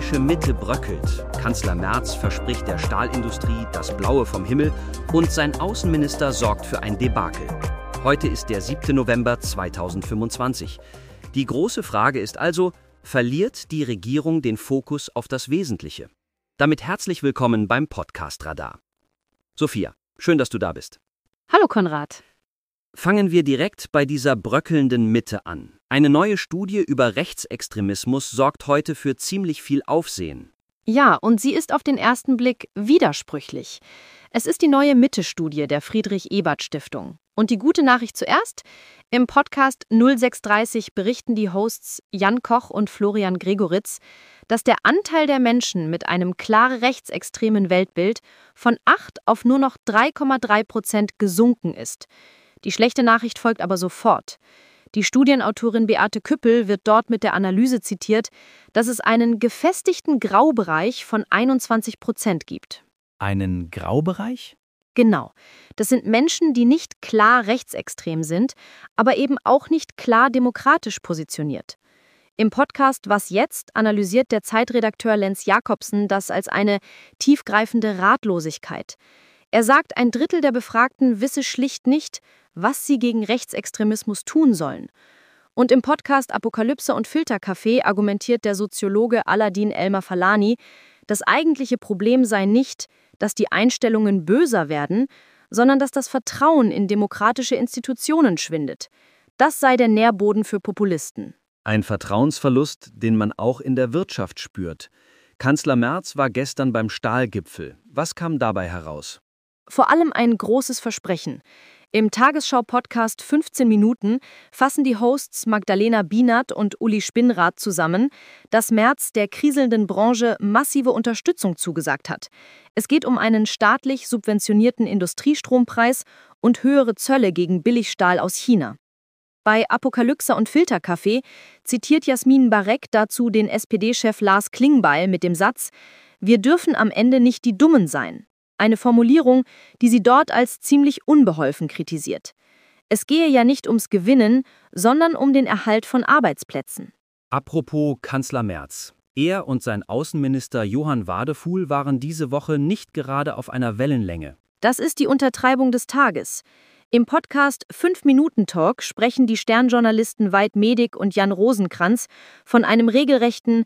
politische Mitte bröckelt. Kanzler Merz verspricht der Stahlindustrie das Blaue vom Himmel und sein Außenminister sorgt für ein Debakel. Heute ist der 7. November 2025. Die große Frage ist also, verliert die Regierung den Fokus auf das Wesentliche? Damit herzlich willkommen beim Podcast Radar. Sophia, schön, dass du da bist. Hallo Konrad. Fangen wir direkt bei dieser bröckelnden Mitte an. Eine neue Studie über Rechtsextremismus sorgt heute für ziemlich viel Aufsehen. Ja, und sie ist auf den ersten Blick widersprüchlich. Es ist die neue Mitte-Studie der Friedrich-Ebert-Stiftung. Und die gute Nachricht zuerst: Im Podcast 0630 berichten die Hosts Jan Koch und Florian Gregoritz, dass der Anteil der Menschen mit einem klar rechtsextremen Weltbild von 8 auf nur noch 3,3% gesunken ist. Die schlechte Nachricht folgt aber sofort. Die Studienautorin Beate Küppel wird dort mit der Analyse zitiert, dass es einen gefestigten Graubereich von 21% gibt. Einen Graubereich? Genau. Das sind Menschen, die nicht klar rechtsextrem sind, aber eben auch nicht klar demokratisch positioniert. Im Podcast Was jetzt analysiert der Zeitredakteur Lenz Jakobsen das als eine tiefgreifende Ratlosigkeit. Er sagt, ein Drittel der Befragten wisse schlicht nicht, was sie gegen Rechtsextremismus tun sollen. Und im Podcast Apokalypse und Filterkaffee argumentiert der Soziologe Aladin Elmar-Falani, das eigentliche Problem sei nicht, dass die Einstellungen böser werden, sondern dass das Vertrauen in demokratische Institutionen schwindet. Das sei der Nährboden für Populisten. Ein Vertrauensverlust, den man auch in der Wirtschaft spürt. Kanzler Merz war gestern beim Stahlgipfel. Was kam dabei heraus? Vor allem ein großes Versprechen. Im Tagesschau-Podcast 15 Minuten fassen die Hosts Magdalena Bienert und Uli Spinnrath zusammen, dass Merz der kriselnden Branche massive Unterstützung zugesagt hat. Es geht um einen staatlich subventionierten Industriestrompreis und höhere Zölle gegen Billigstahl aus China. Bei Apokalypse und Filterkaffee zitiert Jasmin Barek dazu den SPD-Chef Lars Klingbeil mit dem Satz: „Wir dürfen am Ende nicht die Dummen sein." Eine Formulierung, die sie dort als ziemlich unbeholfen kritisiert. Es gehe ja nicht ums Gewinnen, sondern um den Erhalt von Arbeitsplätzen. Apropos Kanzler Merz. Er und sein Außenminister Johann Wadefuhl waren diese Woche nicht gerade auf einer Wellenlänge. Das ist die Untertreibung des Tages. Im Podcast 5-Minuten-Talk sprechen die Stern-Journalisten Veit Medig und Jan Rosenkranz von einem regelrechten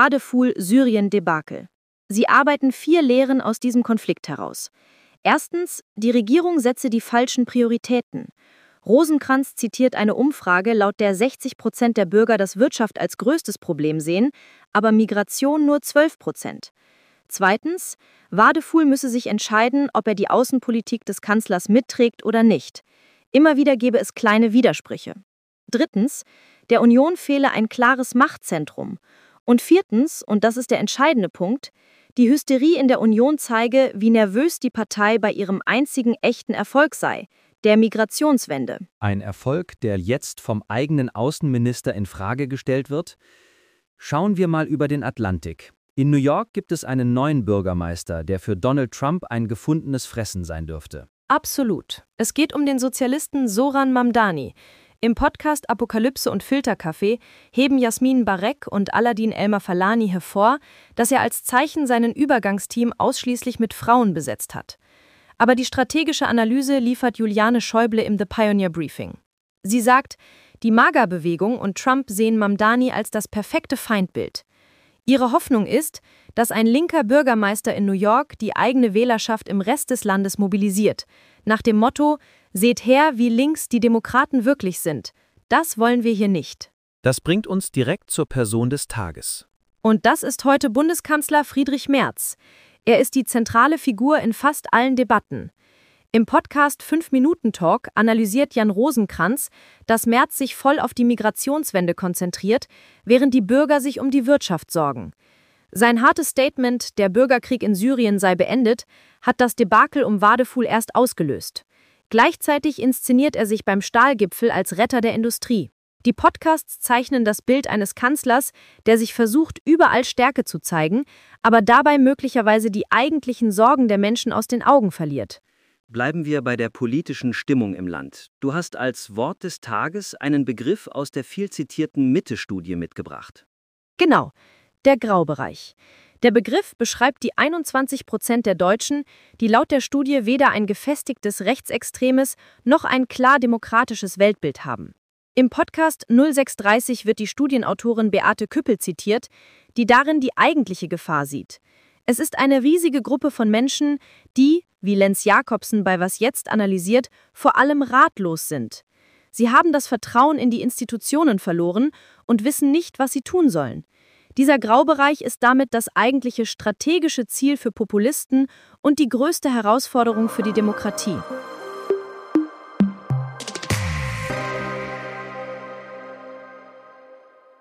Wadefuhl-Syrien-Debakel. Sie arbeiten 4 Lehren aus diesem Konflikt heraus. Erstens, die Regierung setze die falschen Prioritäten. Rosenkranz zitiert eine Umfrage, laut der 60% der Bürger das Wirtschaft als größtes Problem sehen, aber Migration nur 12%. Zweitens, Wadefuhl müsse sich entscheiden, ob er die Außenpolitik des Kanzlers mitträgt oder nicht. Immer wieder gebe es kleine Widersprüche. Drittens, der Union fehle ein klares Machtzentrum. Und viertens, und das ist der entscheidende Punkt, die Hysterie in der Union zeige, wie nervös die Partei bei ihrem einzigen echten Erfolg sei, der Migrationswende. Ein Erfolg, der jetzt vom eigenen Außenminister in Frage gestellt wird? Schauen wir mal über den Atlantik. In New York gibt es einen neuen Bürgermeister, der für Donald Trump ein gefundenes Fressen sein dürfte. Absolut. Es geht um den Sozialisten Zoran Mamdani. Im Podcast Apokalypse und Filterkaffee heben Jasmin Barek und Aladin Elmar-Falani hervor, dass er als Zeichen sein Übergangsteam ausschließlich mit Frauen besetzt hat. Aber die strategische Analyse liefert Juliane Schäuble im The Pioneer Briefing. Sie sagt, die MAGA-Bewegung und Trump sehen Mamdani als das perfekte Feindbild. Ihre Hoffnung ist, dass ein linker Bürgermeister in New York die eigene Wählerschaft im Rest des Landes mobilisiert, nach dem Motto: Seht her, wie links die Demokraten wirklich sind. Das wollen wir hier nicht. Das bringt uns direkt zur Person des Tages. Und das ist heute Bundeskanzler Friedrich Merz. Er ist die zentrale Figur in fast allen Debatten. Im Podcast 5-Minuten-Talk analysiert Jan Rosenkranz, dass Merz sich voll auf die Migrationswende konzentriert, während die Bürger sich um die Wirtschaft sorgen. Sein hartes Statement, der Bürgerkrieg in Syrien sei beendet, hat das Debakel um Wadefuhl erst ausgelöst. Gleichzeitig inszeniert er sich beim Stahlgipfel als Retter der Industrie. Die Podcasts zeichnen das Bild eines Kanzlers, der sich versucht, überall Stärke zu zeigen, aber dabei möglicherweise die eigentlichen Sorgen der Menschen aus den Augen verliert. Bleiben wir bei der politischen Stimmung im Land. Du hast als Wort des Tages einen Begriff aus der viel zitierten Mitte-Studie mitgebracht. Genau. Der Graubereich. Der Begriff beschreibt die 21% der Deutschen, die laut der Studie weder ein gefestigtes rechtsextremes noch ein klar demokratisches Weltbild haben. Im Podcast 0630 wird die Studienautorin Beate Küppel zitiert, die darin die eigentliche Gefahr sieht. Es ist eine riesige Gruppe von Menschen, die, wie Lenz Jakobsen bei Was Jetzt analysiert, vor allem ratlos sind. Sie haben das Vertrauen in die Institutionen verloren und wissen nicht, was sie tun sollen. Dieser Graubereich ist damit das eigentliche strategische Ziel für Populisten und die größte Herausforderung für die Demokratie.